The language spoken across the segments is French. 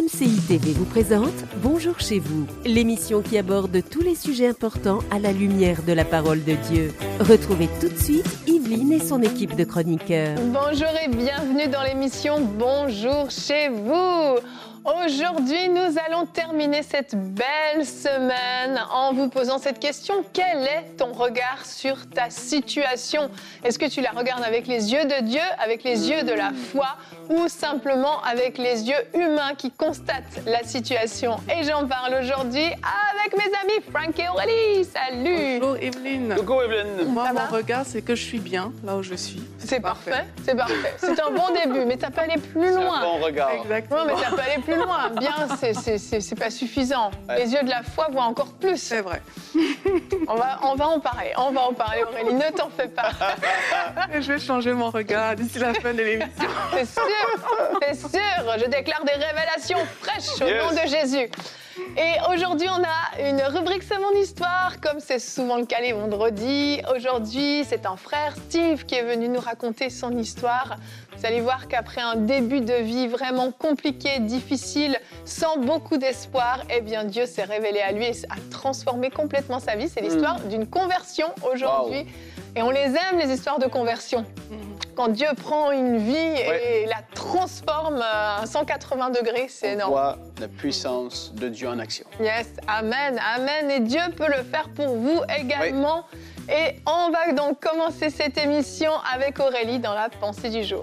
MCI TV vous présente Bonjour chez vous, l'émission qui aborde tous les sujets importants à la lumière de la parole de Dieu. Retrouvez tout de suite Yveline et son équipe de chroniqueurs. Bonjour et bienvenue dans l'émission Bonjour chez vous. Aujourd'hui, nous allons terminer cette belle semaine en vous posant cette question. Quel est ton regard sur ta situation? Est-ce que tu la regardes avec les yeux de Dieu, avec les yeux de la foi ou simplement avec les yeux humains qui constatent la situation? Et j'en parle aujourd'hui avec mes amis Franck et Aurélie. Salut! Bonjour Evelyne. Coucou Evelyne. Moi, mon regard, c'est que je suis bien là où je suis. C'est parfait, c'est parfait. C'est un bon début, mais t'as pas allé plus loin. C'est un bon regard. Exactement. Non, mais t'as pas allé plus loin. Bien, c'est pas suffisant. Ouais. Les yeux de la foi voient encore plus. C'est vrai. On va en parler. On va en parler, Aurélie. Ne t'en fais pas. Je vais changer mon regard d'ici la fin de l'émission. C'est sûr, c'est sûr. Je déclare des révélations fraîches au nom de Jésus. Et aujourd'hui, on a une rubrique C'est mon histoire, comme c'est souvent le cas les vendredis. Aujourd'hui, c'est un frère, Steve, qui est venu nous raconter son histoire. Vous allez voir qu'après un début de vie vraiment compliqué, difficile, sans beaucoup d'espoir, eh bien Dieu s'est révélé à lui et a transformé complètement sa vie. C'est l'histoire d'une conversion aujourd'hui. Wow. Et on les aime, les histoires de conversion. Quand Dieu prend une vie et la transforme à 180 degrés, c'est énorme. On voit la puissance de Dieu en action. Yes, amen, amen. Et Dieu peut le faire pour vous également. Oui. Et on va donc commencer cette émission avec Aurélie dans la pensée du jour.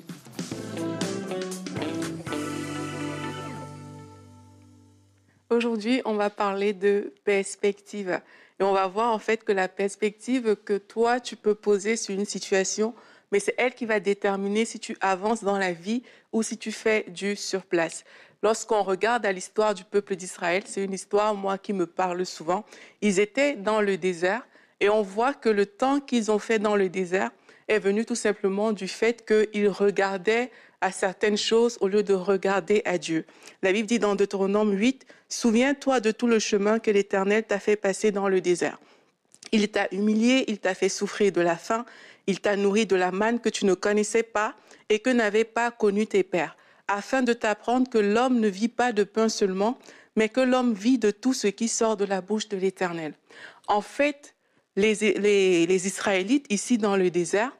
Aujourd'hui, on va parler de perspective. Et on va voir en fait que la perspective que toi, tu peux poser sur une situation, mais c'est elle qui va déterminer si tu avances dans la vie ou si tu fais du surplace. Lorsqu'on regarde à l'histoire du peuple d'Israël, c'est une histoire, moi, qui me parle souvent. Ils étaient dans le désert et on voit que le temps qu'ils ont fait dans le désert est venu tout simplement du fait qu'ils regardaient à certaines choses au lieu de regarder à Dieu. La Bible dit dans Deutéronome 8, « Souviens-toi de tout le chemin que l'Éternel t'a fait passer dans le désert. Il t'a humilié, il t'a fait souffrir de la faim, il t'a nourri de la manne que tu ne connaissais pas et que n'avaient pas connu tes pères, afin de t'apprendre que l'homme ne vit pas de pain seulement, mais que l'homme vit de tout ce qui sort de la bouche de l'Éternel. » En fait, les Israélites, ici dans le désert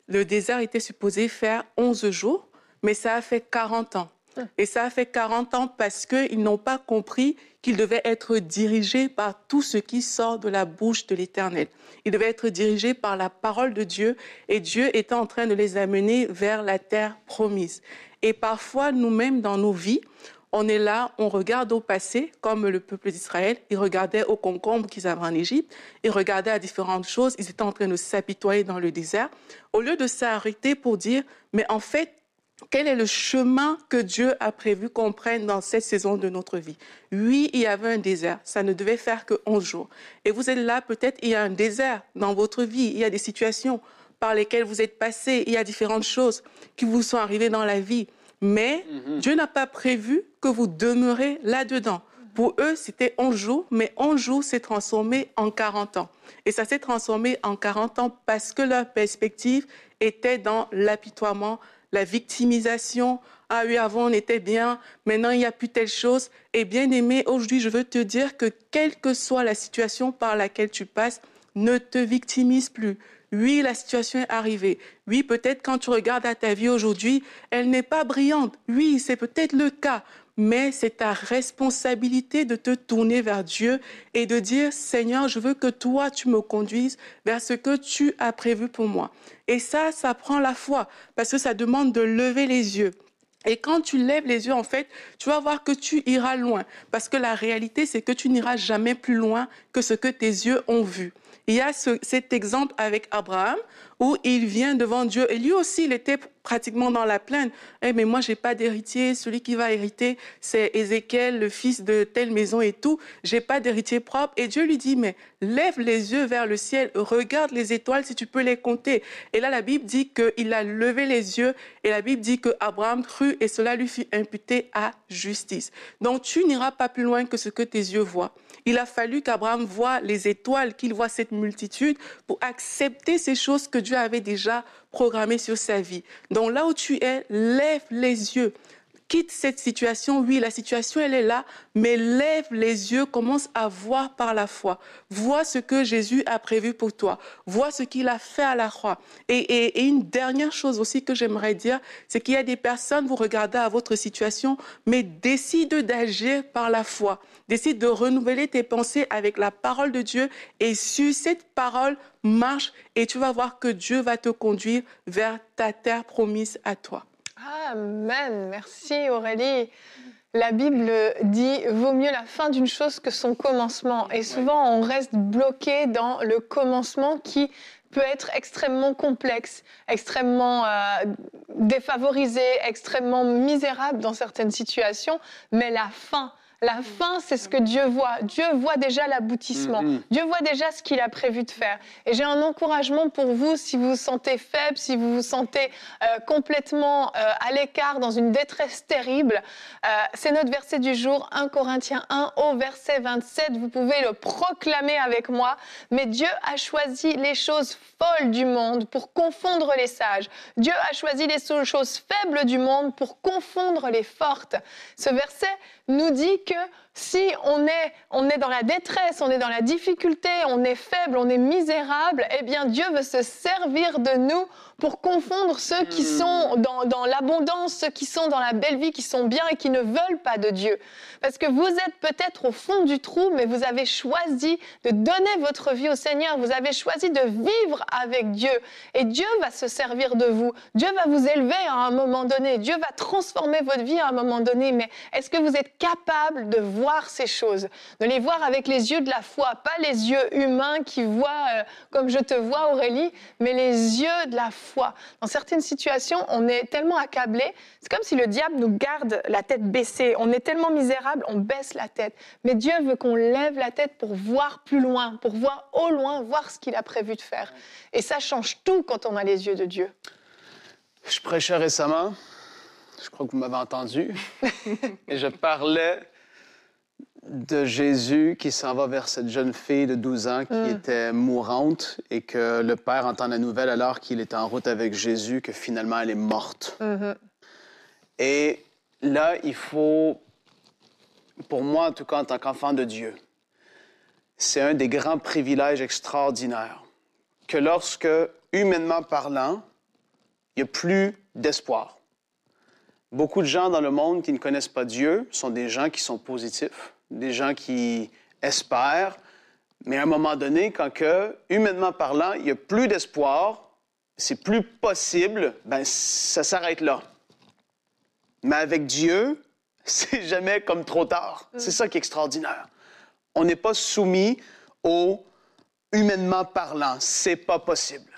était supposé faire 11 jours, mais ça a fait 40 ans. Et ça a fait 40 ans parce qu'ils n'ont pas compris qu'ils devaient être dirigés par tout ce qui sort de la bouche de l'Éternel. Ils devaient être dirigés par la parole de Dieu et Dieu était en train de les amener vers la terre promise. Et parfois, nous-mêmes, dans nos vies, on est là, on regarde au passé, comme le peuple d'Israël, ils regardaient aux concombres qu'ils avaient en Égypte, ils regardaient à différentes choses, ils étaient en train de s'apitoyer dans le désert, au lieu de s'arrêter pour dire, mais en fait, quel est le chemin que Dieu a prévu qu'on prenne dans cette saison de notre vie? Oui, il y avait un désert. Ça ne devait faire que 11 jours. Et vous êtes là, peut-être, il y a un désert dans votre vie. Il y a des situations par lesquelles vous êtes passés. Il y a différentes choses qui vous sont arrivées dans la vie. Mais Dieu n'a pas prévu que vous demeurez là-dedans. Pour eux, c'était 11 jours, mais 11 jours s'est transformé en 40 ans. Et ça s'est transformé en 40 ans parce que leur perspective était dans l'apitoiement, la victimisation. Ah oui, avant on était bien, maintenant il n'y a plus telle chose. Et bien aimé, aujourd'hui je veux te dire que quelle que soit la situation par laquelle tu passes, ne te victimise plus. Oui, la situation est arrivée. Oui, peut-être quand tu regardes à ta vie aujourd'hui, elle n'est pas brillante. Oui, c'est peut-être le cas. Mais c'est ta responsabilité de te tourner vers Dieu et de dire « Seigneur, je veux que toi, tu me conduises vers ce que tu as prévu pour moi. » Et ça prend la foi parce que ça demande de lever les yeux. Et quand tu lèves les yeux, en fait, tu vas voir que tu iras loin. Parce que la réalité, c'est que tu n'iras jamais plus loin que ce que tes yeux ont vu. Il y a cet exemple avec Abraham où il vient devant Dieu et lui aussi, il était pratiquement dans la plaine. Mais moi, j'ai pas d'héritier. Celui qui va hériter, c'est Ézéchiel, le fils de telle maison et tout. J'ai pas d'héritier propre. Et Dieu lui dit, mais lève les yeux vers le ciel, regarde les étoiles si tu peux les compter. Et là, la Bible dit qu'il a levé les yeux et la Bible dit qu'Abraham crut et cela lui fut imputé à justice. Donc, tu n'iras pas plus loin que ce que tes yeux voient. Il a fallu qu'Abraham voie les étoiles, qu'il voie cette multitude pour accepter ces choses que Dieu avait déjà programmées sur sa vie. Donc là où tu es, lève les yeux. quitte cette situation. Oui, la situation, elle est là, mais lève les yeux, commence à voir par la foi. Vois ce que Jésus a prévu pour toi. Vois ce qu'il a fait à la croix. Et une dernière chose aussi que j'aimerais dire, c'est qu'il y a des personnes, vous regardez à votre situation, mais décide d'agir par la foi. Décide de renouveler tes pensées avec la parole de Dieu et sur cette parole, marche et tu vas voir que Dieu va te conduire vers ta terre promise à toi. Amen. Merci Aurélie. La Bible dit « vaut mieux la fin d'une chose que son commencement ». Et souvent, on reste bloqué dans le commencement qui peut être extrêmement complexe, extrêmement défavorisé, extrêmement misérable dans certaines situations, mais la fin, c'est ce que Dieu voit. Dieu voit déjà l'aboutissement. Dieu voit déjà ce qu'il a prévu de faire. Et j'ai un encouragement pour vous, si vous vous sentez faible, si vous vous sentez complètement à l'écart, dans une détresse terrible. C'est notre verset du jour, 1 Corinthiens 1, au verset 27. Vous pouvez le proclamer avec moi. Mais Dieu a choisi les choses folles du monde pour confondre les sages. Dieu a choisi les choses faibles du monde pour confondre les fortes. Ce verset nous dit que si on est dans la détresse, on est dans la difficulté, on est faible, on est misérable, eh bien Dieu veut se servir de nous pour confondre ceux qui sont dans l'abondance, ceux qui sont dans la belle vie, qui sont bien et qui ne veulent pas de Dieu. Parce que vous êtes peut-être au fond du trou, mais vous avez choisi de donner votre vie au Seigneur. Vous avez choisi de vivre avec Dieu. Et Dieu va se servir de vous. Dieu va vous élever à un moment donné. Dieu va transformer votre vie à un moment donné. Mais est-ce que vous êtes capable de voir ces choses, de les voir avec les yeux de la foi, pas les yeux humains qui voient comme je te vois Aurélie, mais les yeux de la foi. Dans certaines situations, on est tellement accablé, c'est comme si le diable nous garde la tête baissée. On est tellement misérable, on baisse la tête. Mais Dieu veut qu'on lève la tête pour voir plus loin, pour voir au loin, voir ce qu'il a prévu de faire. Et ça change tout quand on a les yeux de Dieu. Je prêchais récemment, je crois que vous m'avez entendu, et je parlais de Jésus qui s'en va vers cette jeune fille de 12 ans qui était mourante et que le père entend la nouvelle alors qu'il est en route avec Jésus que finalement elle est morte. Et là, il faut, pour moi en tout cas en tant qu'enfant de Dieu, c'est un des grands privilèges extraordinaires que lorsque, humainement parlant, il n'y a plus d'espoir. Beaucoup de gens dans le monde qui ne connaissent pas Dieu sont des gens qui sont positifs, des gens qui espèrent, mais à un moment donné, quand que, humainement parlant, il n'y a plus d'espoir, c'est plus possible, ben ça s'arrête là. Mais avec Dieu, c'est jamais comme trop tard. C'est ça qui est extraordinaire. On n'est pas soumis au humainement parlant, c'est pas possible.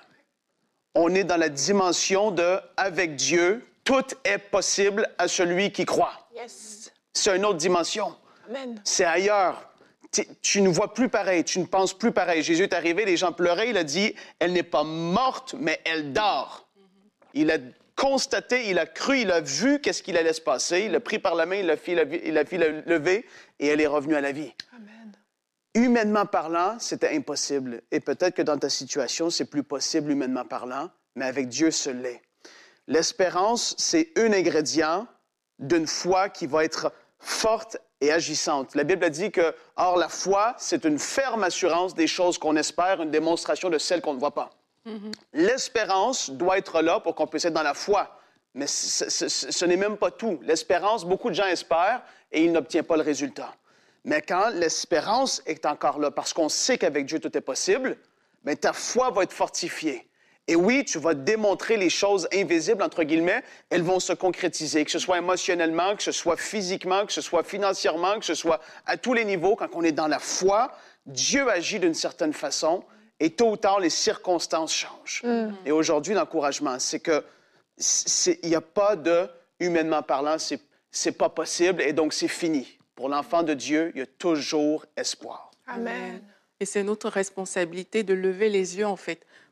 On est dans la dimension de avec Dieu, tout est possible à celui qui croit. Yes. C'est une autre dimension. Amen. C'est ailleurs. Tu ne vois plus pareil, tu ne penses plus pareil. Jésus est arrivé, les gens pleuraient, il a dit, elle n'est pas morte, mais elle dort. Il a constaté, il a cru, il a vu qu'est-ce qu'il allait se passer, il l'a pris par la main, il l'a fait lever et elle est revenue à la vie. Amen. Humainement parlant, c'était impossible. Et peut-être que dans ta situation, c'est plus possible humainement parlant, mais avec Dieu, ce l'est. L'espérance, c'est un ingrédient d'une foi qui va être forte et agissante. La Bible dit que, or, la foi, c'est une ferme assurance des choses qu'on espère, une démonstration de celles qu'on ne voit pas. L'espérance doit être là pour qu'on puisse être dans la foi. Mais ce n'est même pas tout. L'espérance, beaucoup de gens espèrent et ils n'obtiennent pas le résultat. Mais quand l'espérance est encore là, parce qu'on sait qu'avec Dieu tout est possible, bien, ta foi va être fortifiée. Et oui, tu vas démontrer les choses invisibles, entre guillemets, elles vont se concrétiser, que ce soit émotionnellement, que ce soit physiquement, que ce soit financièrement, que ce soit à tous les niveaux. Quand on est dans la foi, Dieu agit d'une certaine façon et tôt ou tard, les circonstances changent. Et aujourd'hui, l'encouragement, c'est que il n'y a pas de, humainement parlant, c'est pas possible et donc c'est fini. Pour l'enfant de Dieu, il y a toujours espoir. Amen. Et c'est notre responsabilité de lever les yeux, en fait.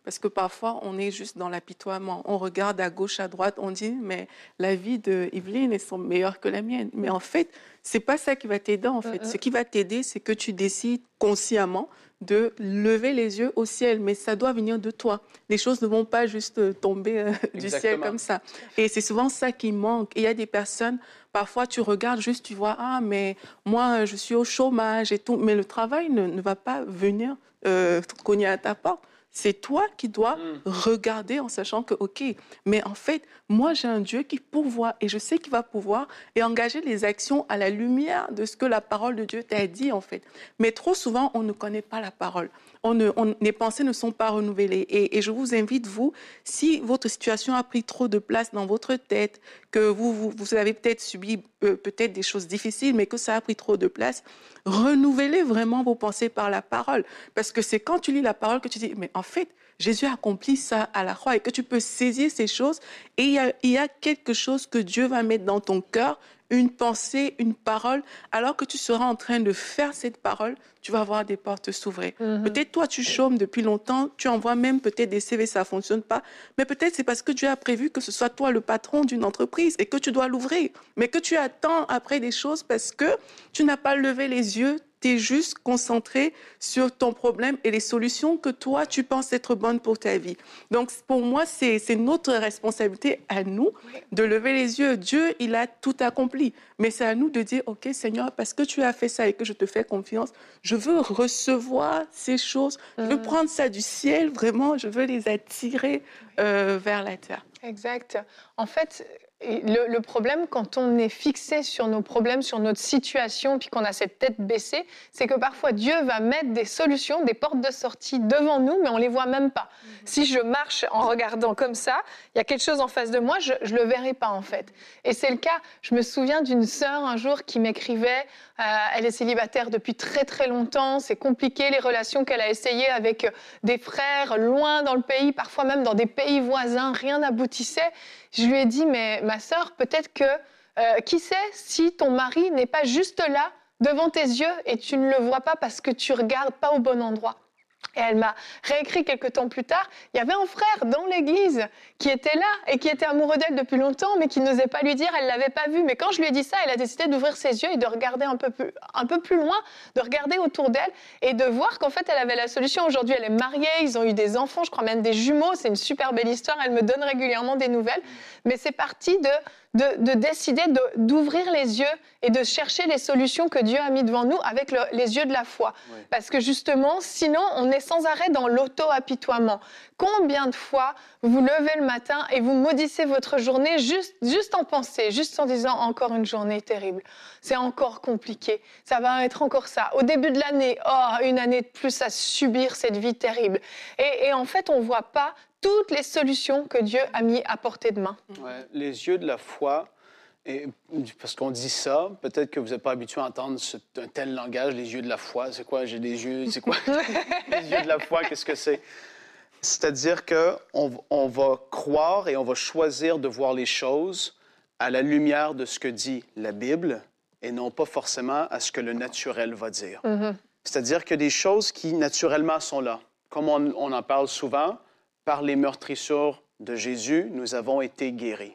Parce que parfois, on est juste dans l'apitoiement. On regarde à gauche, à droite, on dit, mais la vie de Yveline est meilleure que la mienne. Mais en fait, c'est pas ça qui va t'aider, en fait. Ce qui va t'aider, c'est que tu décides consciemment de lever les yeux au ciel. Mais ça doit venir de toi. Les choses ne vont pas juste tomber du ciel comme ça. Et c'est souvent ça qui manque. Et il y a des personnes, parfois, tu regardes juste, tu vois, ah, mais moi, je suis au chômage et tout. Mais le travail ne va pas venir cogner à ta porte. C'est toi qui dois regarder en sachant que, OK, mais en fait, moi, j'ai un Dieu qui pourvoit et je sais qu'il va pouvoir et engager les actions à la lumière de ce que la parole de Dieu t'a dit, en fait. Mais trop souvent, on ne connaît pas la parole. Les pensées ne sont pas renouvelées. Et je vous invite, vous, si votre situation a pris trop de place dans votre tête, que vous avez peut-être subi peut-être des choses difficiles, mais que ça a pris trop de place, renouvelez vraiment vos pensées par la parole. Parce que c'est quand tu lis la parole que tu dis, mais en fait, Jésus a accompli ça à la croix et que tu peux saisir ces choses. Et il y a quelque chose que Dieu va mettre dans ton cœur, une pensée, une parole. Alors que tu seras en train de faire cette parole, tu vas voir des portes s'ouvrir. Peut-être toi, tu chômes depuis longtemps, tu envoies même peut-être des CV, ça ne fonctionne pas. Mais peut-être c'est parce que Dieu a prévu que ce soit toi le patron d'une entreprise et que tu dois l'ouvrir. Mais que tu attends après des choses parce que tu n'as pas levé les yeux, tu es juste concentré sur ton problème et les solutions que toi, tu penses être bonnes pour ta vie. Donc, pour moi, c'est notre responsabilité à nous de lever les yeux. Dieu, il a tout accompli. Mais c'est à nous de dire, OK, Seigneur, parce que tu as fait ça et que je te fais confiance, je veux recevoir ces choses. Je veux prendre ça du ciel, vraiment, je veux les attirer vers la terre. Exact. En fait, le problème, quand on est fixé sur nos problèmes, sur notre situation, puis qu'on a cette tête baissée, c'est que parfois Dieu va mettre des solutions, des portes de sortie devant nous, mais on ne les voit même pas. Si je marche en regardant comme ça, il y a quelque chose en face de moi, je ne le verrai pas en fait. Et c'est le cas, je me souviens d'une sœur un jour qui m'écrivait, elle est célibataire depuis très très longtemps, c'est compliqué les relations qu'elle a essayées avec des frères loin dans le pays, parfois même dans des pays voisins, rien n'aboutissait. Je lui ai dit, mais ma sœur, peut-être que, qui sait, si ton mari n'est pas juste là, devant tes yeux, et tu ne le vois pas parce que tu ne regardes pas au bon endroit. Et elle m'a réécrit quelques temps plus tard, il y avait un frère dans l'église qui était là et qui était amoureux d'elle depuis longtemps, mais qui n'osait pas lui dire, elle ne l'avait pas vu. Mais quand je lui ai dit ça, elle a décidé d'ouvrir ses yeux et de regarder un peu plus loin, de regarder autour d'elle et de voir qu'en fait, elle avait la solution. Aujourd'hui, elle est mariée, ils ont eu des enfants, je crois même des jumeaux. C'est une super belle histoire, elle me donne régulièrement des nouvelles. Mais c'est parti de décider d'ouvrir les yeux et de chercher les solutions que Dieu a mis devant nous avec les yeux de la foi. Oui. Parce que justement, sinon, on est sans arrêt dans l'auto-apitoiement. Combien de fois vous levez le matin et vous maudissez votre journée juste en pensée, juste en disant « encore une journée terrible, c'est encore compliqué, ça va être encore ça. Au début de l'année, une année de plus à subir cette vie terrible. » Et en fait, on ne voit pas toutes les solutions que Dieu a mis à portée de main. Ouais, les yeux de la foi, et parce qu'on dit ça, peut-être que vous n'êtes pas habitué à entendre un tel langage, les yeux de la foi. C'est quoi, j'ai des yeux, c'est quoi les yeux de la foi, qu'est-ce que c'est? C'est-à-dire qu'on va croire et on va choisir de voir les choses à la lumière de ce que dit la Bible et non pas forcément à ce que le naturel va dire. C'est-à-dire que des choses qui naturellement sont là, comme on en parle souvent, par les meurtrissures de Jésus, nous avons été guéris.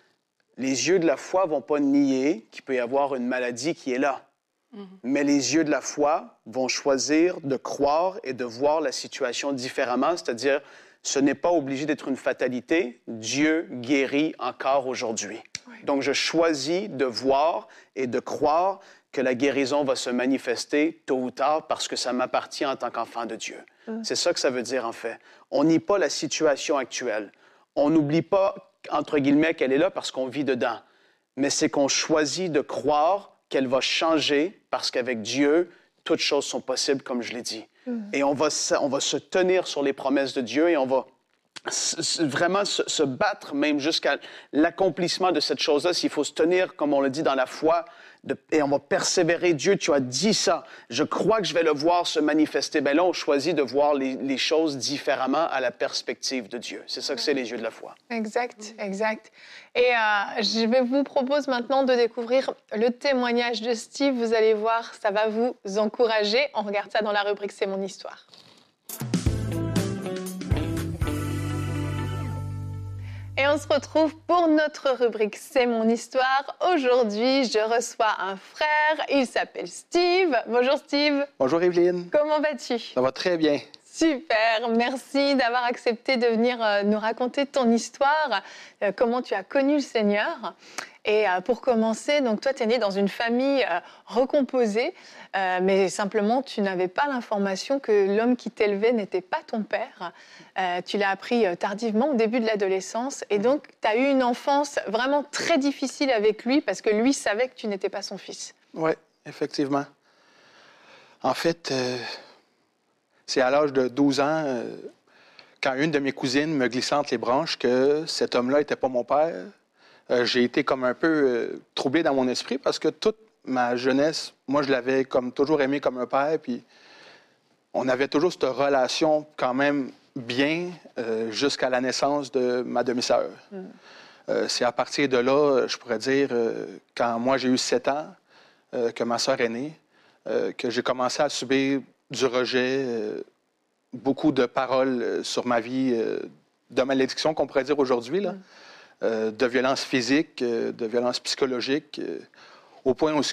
Les yeux de la foi ne vont pas nier qu'il peut y avoir une maladie qui est là. Mais les yeux de la foi vont choisir de croire et de voir la situation différemment, c'est-à-dire, ce n'est pas obligé d'être une fatalité. Dieu guérit encore aujourd'hui. Oui. Donc, je choisis de voir et de croire que la guérison va se manifester tôt ou tard parce que ça m'appartient en tant qu'enfant de Dieu. C'est ça que ça veut dire, en fait. On nie pas la situation actuelle. On n'oublie pas, entre guillemets, qu'elle est là parce qu'on vit dedans. Mais c'est qu'on choisit de croire qu'elle va changer parce qu'avec Dieu, toutes choses sont possibles, comme je l'ai dit. Et on va se tenir sur les promesses de Dieu et on va vraiment se battre même jusqu'à l'accomplissement de cette chose-là. S'il faut se tenir, comme on le dit, dans la foi, et on va persévérer. Dieu, tu as dit ça. Je crois que je vais le voir se manifester. Bien là, on choisit de voir les choses différemment à la perspective de Dieu. C'est ça que c'est les yeux de la foi. Exact, exact. Et je vous propose maintenant de découvrir le témoignage de Steve. Vous allez voir, ça va vous encourager. On regarde ça dans la rubrique « C'est mon histoire ». Et on se retrouve pour notre rubrique C'est mon histoire. Aujourd'hui, je reçois un frère. Il s'appelle Steve. Bonjour Steve. Bonjour Evelyne. Comment vas-tu? Ça va très bien. Super, merci d'avoir accepté de venir nous raconter ton histoire, comment tu as connu le Seigneur. Et pour commencer, donc toi, tu es né dans une famille recomposée, mais simplement, tu n'avais pas l'information que l'homme qui t'élevait n'était pas ton père. Tu l'as appris tardivement, au début de l'adolescence. Et donc, tu as eu une enfance vraiment très difficile avec lui, parce que lui savait que tu n'étais pas son fils. Oui, effectivement. En fait, c'est à l'âge de 12 ans, quand une de mes cousines me glissait entre les branches que cet homme-là n'était pas mon père. J'ai été comme un peu troublé dans mon esprit parce que toute ma jeunesse, moi, je l'avais comme toujours aimé comme un père. Puis on avait toujours cette relation quand même bien jusqu'à la naissance de ma demi-sœur. C'est à partir de là, je pourrais dire, quand moi j'ai eu 7 ans, que ma sœur est née, que j'ai commencé à subir du rejet, beaucoup de paroles sur ma vie, de malédiction qu'on pourrait dire aujourd'hui, là, de violence physique, de violence psychologique, au point où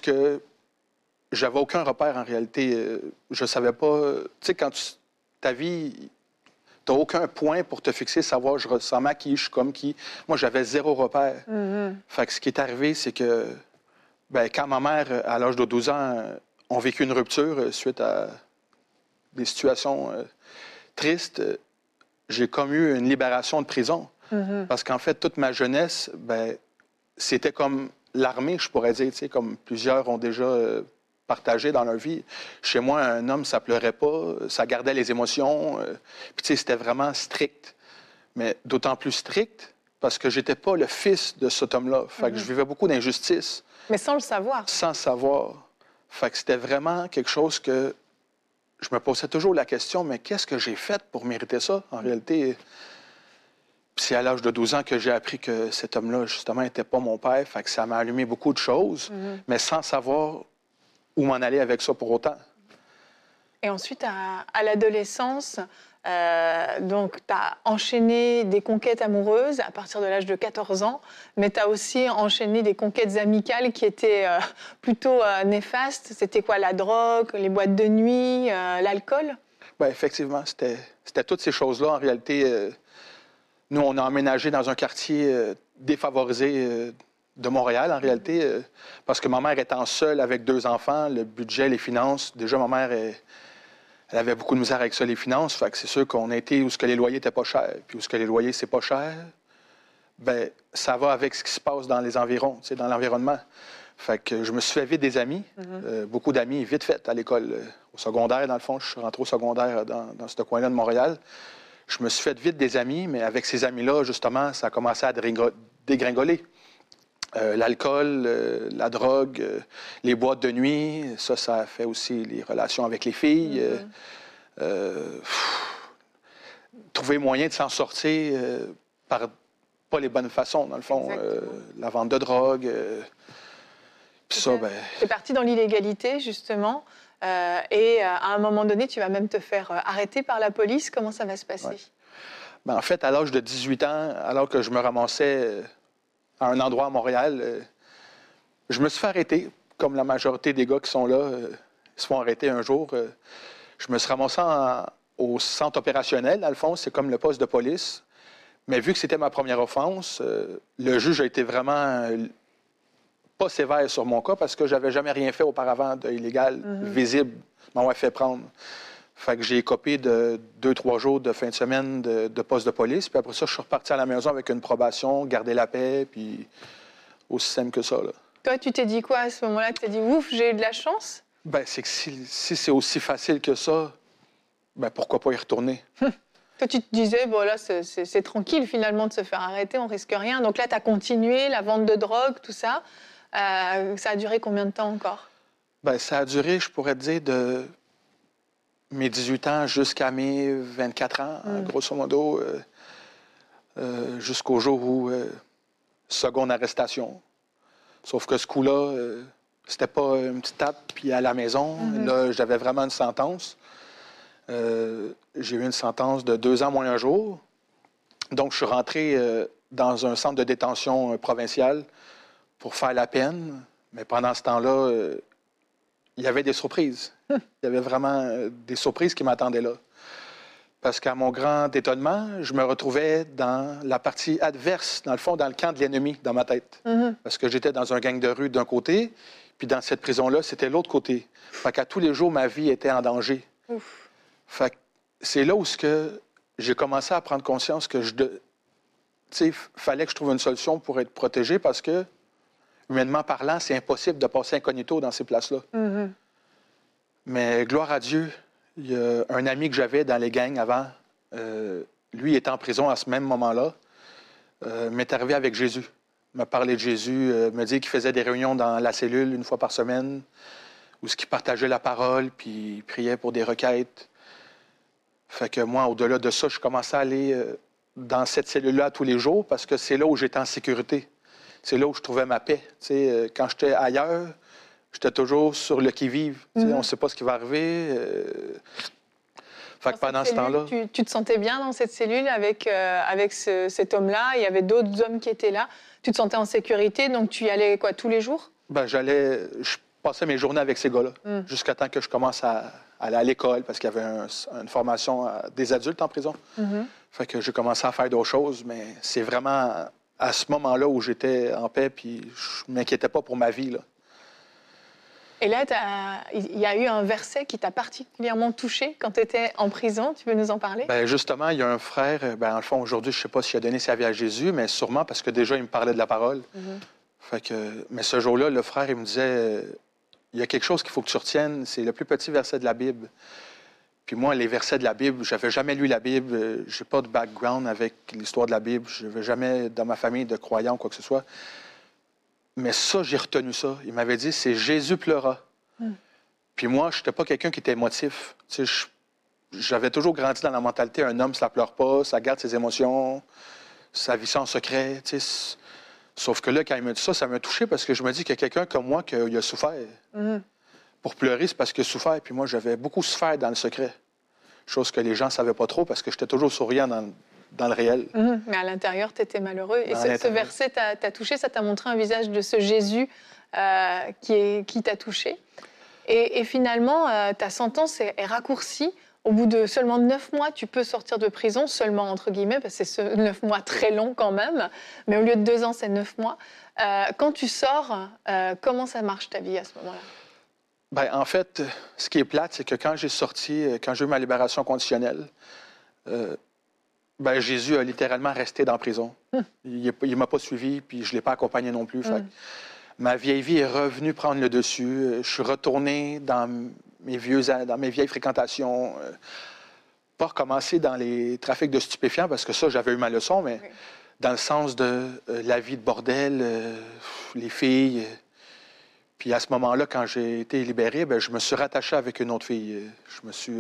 j'avais aucun repère en réalité. Je savais pas... Tu sais, quand ta vie, tu n'as aucun point pour te fixer, savoir je ressemble à qui, je suis comme qui. Moi, j'avais 0 repère. Fait que ce qui est arrivé, c'est que quand ma mère, à l'âge de 12 ans, ont vécu une rupture suite à des situations tristes, j'ai comme eu une libération de prison. Parce qu'en fait, toute ma jeunesse, c'était comme l'armée, je pourrais dire, comme plusieurs ont déjà partagé dans leur vie. Chez moi, un homme, ça pleurait pas, ça gardait les émotions. Puis c'était vraiment strict. Mais d'autant plus strict parce que j'étais pas le fils de cet homme-là. Fait que je vivais beaucoup d'injustice. Mais sans le savoir. Sans le savoir. Fait que c'était vraiment quelque chose que je me posais toujours la question, mais qu'est-ce que j'ai fait pour mériter ça, en réalité? Puis c'est à l'âge de 12 ans que j'ai appris que cet homme-là, justement, n'était pas mon père. Fait que ça m'a allumé beaucoup de choses, mais sans savoir où m'en aller avec ça pour autant. Et ensuite, à l'adolescence, donc tu as enchaîné des conquêtes amoureuses à partir de l'âge de 14 ans, mais tu as aussi enchaîné des conquêtes amicales qui étaient plutôt néfastes. C'était quoi, la drogue, les boîtes de nuit, l'alcool? Bien, effectivement, c'était toutes ces choses-là. En réalité, nous, on a emménagé dans un quartier défavorisé de Montréal, en réalité, parce que ma mère étant seule avec 2 enfants, le budget, les finances, déjà, ma mère, elle avait beaucoup de misère avec ça, les finances. Fait que c'est sûr qu'on a été où ce que les loyers n'étaient pas chers. Puis où ce que les loyers, c'est pas cher, bien, ça va avec ce qui se passe dans les environs, dans l'environnement. Fait que je me suis fait vite des amis, beaucoup d'amis vite fait à l'école. Au secondaire, dans le fond, je suis rentré au secondaire dans ce coin-là de Montréal. Je me suis fait vite des amis, mais avec ces amis-là, justement, ça a commencé à dégringoler. L'alcool, la drogue, les boîtes de nuit, ça a fait aussi les relations avec les filles. Trouver moyen de s'en sortir par pas les bonnes façons, dans le fond. La vente de drogue. Puis ça, t'es parti dans l'illégalité, justement. Et à un moment donné, tu vas même te faire arrêter par la police. Comment ça va se passer? Ouais. En fait, à l'âge de 18 ans, alors que je me ramassais à un endroit à Montréal, je me suis fait arrêter, comme la majorité des gars qui sont là se font arrêter un jour. Je me suis ramassé au centre opérationnel, dans le fond, c'est comme le poste de police. Mais vu que c'était ma première offense, le juge a été vraiment pas sévère sur mon cas parce que j'avais jamais rien fait auparavant d'illégal, visible, m'avoir fait prendre. Fait que j'ai écopé de 2-3 jours de fin de semaine de poste de police. Puis après ça, je suis reparti à la maison avec une probation, garder la paix, puis aussi simple que ça, là. Toi, tu t'es dit quoi à ce moment-là? Tu t'es dit, ouf, j'ai eu de la chance? Bien, c'est que si c'est aussi facile que ça, bien, pourquoi pas y retourner? Toi, tu te disais, bon, là, c'est tranquille, finalement, de se faire arrêter, on risque rien. Donc là, tu as continué, la vente de drogue, tout ça. Ça a duré combien de temps encore? Bien, ça a duré, je pourrais te dire, de mes 18 ans jusqu'à mes 24 ans, grosso modo, jusqu'au jour où seconde arrestation. Sauf que ce coup-là, c'était pas une petite tape puis à la maison. Là, j'avais vraiment une sentence. J'ai eu une sentence de 2 ans moins un jour. Donc, je suis rentré dans un centre de détention provincial pour faire la peine. Mais pendant ce temps-là, il y avait des surprises. Il y avait vraiment des surprises qui m'attendaient là. Parce qu'à mon grand étonnement, je me retrouvais dans la partie adverse, dans le fond, dans le camp de l'ennemi, dans ma tête. Parce que j'étais dans un gang de rue d'un côté, puis dans cette prison-là, c'était l'autre côté. Fait qu'à tous les jours, ma vie était en danger. Ouf. Fait que c'est là où j'ai commencé à prendre conscience que fallait que je trouve une solution pour être protégé parce que, humainement parlant, c'est impossible de passer incognito dans ces places-là. Mais gloire à Dieu, il y a un ami que j'avais dans les gangs avant, lui était en prison à ce même moment-là, m'est arrivé avec Jésus. Il m'a parlé de Jésus, me dit qu'il faisait des réunions dans la cellule une fois par semaine, où il partageait la parole, puis il priait pour des requêtes. Fait que moi, au-delà de ça, je commençais à aller dans cette cellule-là tous les jours parce que c'est là où j'étais en sécurité. C'est là où je trouvais ma paix. Quand j'étais ailleurs, j'étais toujours sur le qui-vive. On ne sait pas ce qui va arriver. Fait que pendant ce temps-là... Tu te sentais bien dans cette cellule avec cet homme-là? Il y avait d'autres hommes qui étaient là. Tu te sentais en sécurité, donc tu y allais quoi, tous les jours? Je passais mes journées avec ces gars-là, jusqu'à temps que je commence à aller à l'école, parce qu'il y avait une formation des adultes en prison. Fait que j'ai commencé à faire d'autres choses, mais c'est vraiment à ce moment-là où j'étais en paix, puis je m'inquiétais pas pour ma vie, là. Et là, il y a eu un verset qui t'a particulièrement touché quand tu étais en prison. Tu peux nous en parler? Bien, justement, il y a un frère, dans le fond, aujourd'hui, je ne sais pas s'il a donné sa vie à Jésus, mais sûrement parce que déjà, il me parlait de la parole. Fait que, mais ce jour-là, le frère, il me disait, il y a quelque chose qu'il faut que tu retiennes, c'est le plus petit verset de la Bible. Puis moi, les versets de la Bible, j'avais jamais lu la Bible, j'ai pas de background avec l'histoire de la Bible, je n'avais jamais dans ma famille de croyants ou quoi que ce soit. Mais ça, j'ai retenu ça. Il m'avait dit, c'est Jésus pleura. Puis moi, je n'étais pas quelqu'un qui était émotif. Tu sais, j'avais toujours grandi dans la mentalité, un homme, ça pleure pas, ça garde ses émotions, ça vit ça en secret. Tu sais. Sauf que là, quand il m'a dit ça, ça m'a touché parce que je me dis qu'il y a quelqu'un comme moi qui a souffert. Pour pleurer, c'est parce qu'il a souffert. Puis moi, j'avais beaucoup souffert dans le secret. Chose que les gens ne savaient pas trop parce que j'étais toujours souriant dans le réel. Mais à l'intérieur, tu étais malheureux. Et ce verset t'a touché, ça t'a montré un visage de ce Jésus qui t'a touché. Et finalement, ta sentence est raccourcie. Au bout de seulement 9 mois, tu peux sortir de prison, seulement entre guillemets, parce que c'est 9 mois très long quand même. Mais au lieu de 2 ans, c'est 9 mois. Quand tu sors, comment ça marche ta vie à ce moment-là? Bien, en fait, ce qui est plate, c'est que quand j'ai sorti, quand j'ai eu ma libération conditionnelle, ben, Jésus a littéralement resté dans la prison. Il ne m'a pas suivi, puis je ne l'ai pas accompagné non plus. Fait que ma vieille vie est revenue prendre le dessus. Je suis retourné dans mes vieilles fréquentations. Pas recommencer dans les trafics de stupéfiants, parce que ça, j'avais eu ma leçon, mais dans le sens de la vie de bordel, les filles. Puis à ce moment-là, quand j'ai été libéré, ben, je me suis rattaché avec une autre fille. Je me suis...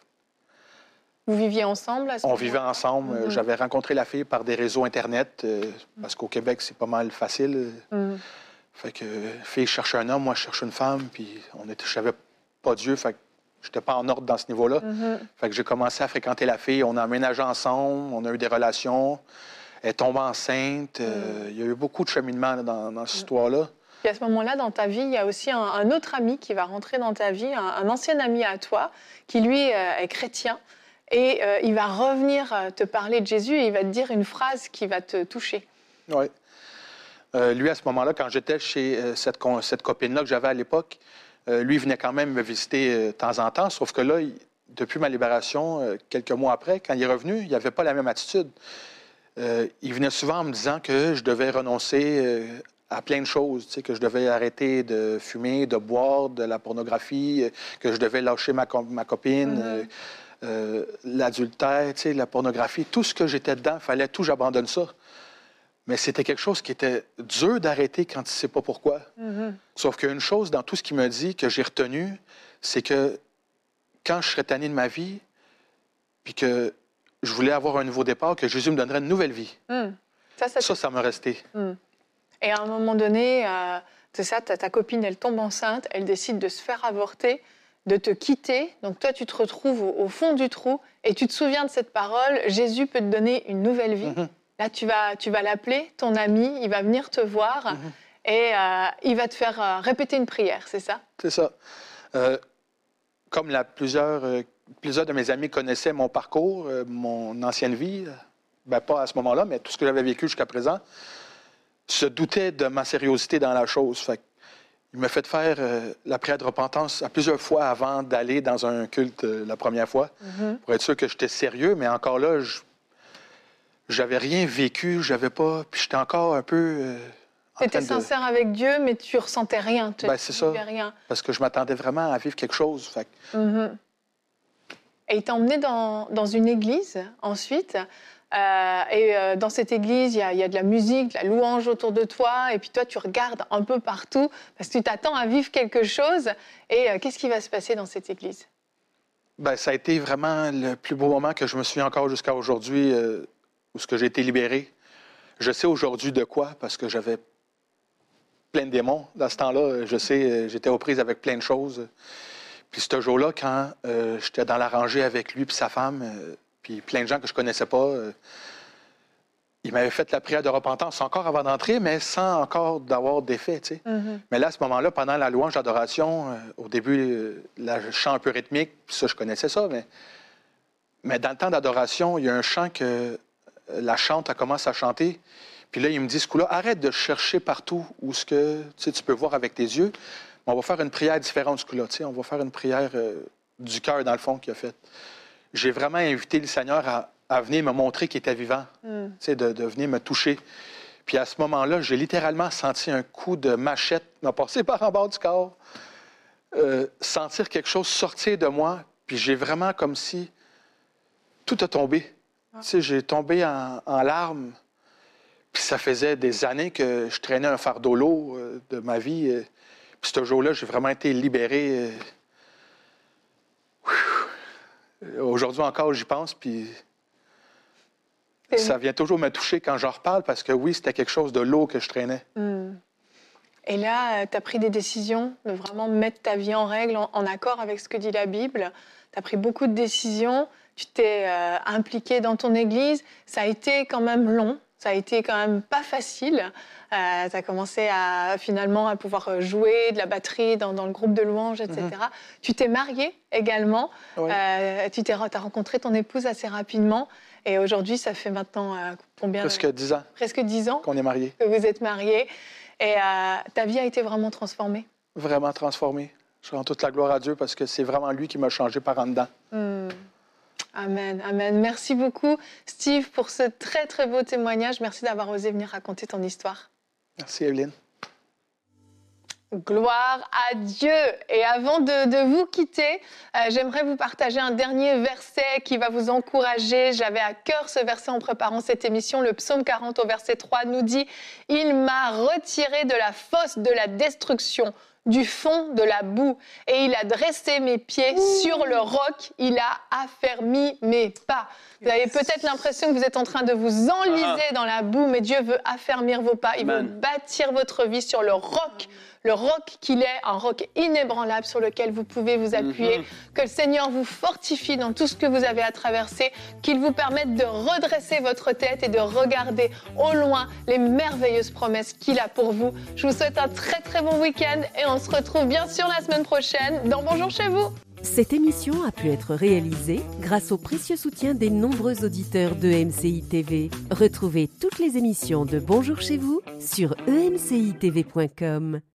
Vous viviez ensemble à ce moment-là? On vivait ensemble. J'avais rencontré la fille par des réseaux Internet, parce qu'au Québec, c'est pas mal facile. Fait que la fille cherchait un homme, moi, je cherchais une femme, puis je savais pas Dieu, fait que j'étais pas en ordre dans ce niveau-là. Fait que j'ai commencé à fréquenter la fille, on a emménagé ensemble, on a eu des relations, elle est tombée enceinte. Il y a eu beaucoup de cheminement dans cette histoire-là. Puis à ce moment-là, dans ta vie, il y a aussi un autre ami qui va rentrer dans ta vie, un ancien ami à toi, qui lui est chrétien. Et il va revenir te parler de Jésus et il va te dire une phrase qui va te toucher. Oui. Lui, à ce moment-là, quand j'étais chez cette copine-là que j'avais à l'époque, lui, il venait quand même me visiter de temps en temps, sauf que là, depuis ma libération, quelques mois après, quand il est revenu, il n'avait pas la même attitude. Il venait souvent en me disant que je devais renoncer à plein de choses, tu sais, que je devais arrêter de fumer, de boire, de la pornographie, que je devais lâcher ma copine, l'adultère, tu sais, la pornographie, tout ce que j'étais dedans, il fallait tout, j'abandonne ça. Mais c'était quelque chose qui était dur d'arrêter quand tu ne sais pas pourquoi. Sauf qu'une chose dans tout ce qu'il me dit que j'ai retenu, c'est que quand je serais tanné de ma vie, puis que je voulais avoir un nouveau départ, que Jésus me donnerait une nouvelle vie. Ça m'a resté. Et à un moment donné, c'est ça, ta copine, elle tombe enceinte, elle décide de se faire avorter, de te quitter. Donc toi, tu te retrouves au fond du trou et tu te souviens de cette parole, Jésus peut te donner une nouvelle vie. Là, tu vas l'appeler, ton ami, il va venir te voir et il va te faire répéter une prière, c'est ça? C'est ça. Comme plusieurs de mes amis connaissaient mon parcours, mon ancienne vie, pas à ce moment-là, mais tout ce que j'avais vécu jusqu'à présent, se doutaient de ma sérieuxité dans la chose. Fait il m'a fait faire la prière de repentance à plusieurs fois avant d'aller dans un culte la première fois, pour être sûr que j'étais sérieux, mais encore là, j'avais rien vécu, puis j'étais encore un peu... Tu étais sincère avec Dieu, mais tu ressentais rien. C'est ça, rien. Parce que je m'attendais vraiment à vivre quelque chose. Fait. Et il t'a emmené dans une église ensuite. Dans cette église, il y a de la musique, de la louange autour de toi. Et puis toi, tu regardes un peu partout parce que tu t'attends à vivre quelque chose. Et qu'est-ce qui va se passer dans cette église? Ça a été vraiment le plus beau moment que je me souviens encore jusqu'à aujourd'hui, où j'ai été libéré. Je sais aujourd'hui de quoi, parce que j'avais plein de démons. Dans ce temps-là, je sais, j'étais aux prises avec plein de choses. Puis ce jour-là, quand j'étais dans la rangée avec lui et sa femme, puis plein de gens que je connaissais pas, il m'avait fait la prière de repentance encore avant d'entrer, mais sans encore d'avoir d'effet, tu sais. Mais là, à ce moment-là, pendant la louange d'adoration, au début, le chant un peu rythmique, puis ça, je connaissais ça, mais dans le temps d'adoration, il y a un chant que la chante, elle commence à chanter. Puis là, il me dit, ce coup-là, arrête de chercher partout où ce que tu peux voir avec tes yeux. Mais on va faire une prière différente, ce coup-là. On va faire une prière du cœur, dans le fond, qu'il a faite. J'ai vraiment invité le Seigneur à venir me montrer qu'il était vivant, de venir me toucher. Puis à ce moment-là, j'ai littéralement senti un coup de machette me passer par en bas du corps, sentir quelque chose sortir de moi. Puis j'ai vraiment comme si tout a tombé. J'ai tombé en larmes. Puis ça faisait des années que je traînais un fardeau lourd de ma vie. Puis ce jour-là, j'ai vraiment été libéré. Aujourd'hui encore, j'y pense, puis ça vient toujours me toucher quand j'en reparle, parce que oui, c'était quelque chose de lourd que je traînais. Et là, tu as pris des décisions de vraiment mettre ta vie en règle, en accord avec ce que dit la Bible. Tu as pris beaucoup de décisions. Tu t'es impliqué dans ton église. Ça a été quand même long. Ça a été quand même pas facile. Tu as commencé finalement à pouvoir jouer de la batterie dans le groupe de louanges, etc. Tu t'es marié également. Oui. Tu as rencontré ton épouse assez rapidement. Et aujourd'hui, ça fait maintenant combien? Presque 10 ans. Presque 10 ans. Qu'on est mariés. Que vous êtes mariés. Et ta vie a été vraiment transformée. Vraiment transformée. Je rends toute la gloire à Dieu parce que c'est vraiment lui qui m'a changé par en dedans. Amen, amen. Merci beaucoup, Steve, pour ce très, très beau témoignage. Merci d'avoir osé venir raconter ton histoire. Merci, Evelyne. Gloire à Dieu. Et avant de vous quitter, j'aimerais vous partager un dernier verset qui va vous encourager. J'avais à cœur ce verset en préparant cette émission. Le psaume 40 au verset 3 nous dit « Il m'a retiré de la fosse de la destruction, du fond de la boue, et il a dressé mes pieds sur le roc, il a affermi mes pas. » Vous avez peut-être l'impression que vous êtes en train de vous enliser dans la boue, mais Dieu veut affermir vos pas. Il veut bâtir votre vie sur le roc qu'il est, un roc inébranlable sur lequel vous pouvez vous appuyer. Que le Seigneur vous fortifie dans tout ce que vous avez à traverser, qu'il vous permette de redresser votre tête et de regarder au loin les merveilleuses promesses qu'il a pour vous. Je vous souhaite un très très bon week-end et on se retrouve bien sûr la semaine prochaine dans Bonjour chez vous. Cette émission a pu être réalisée grâce au précieux soutien des nombreux auditeurs de MCI TV. Retrouvez toutes les émissions de Bonjour chez vous sur emcitv.com.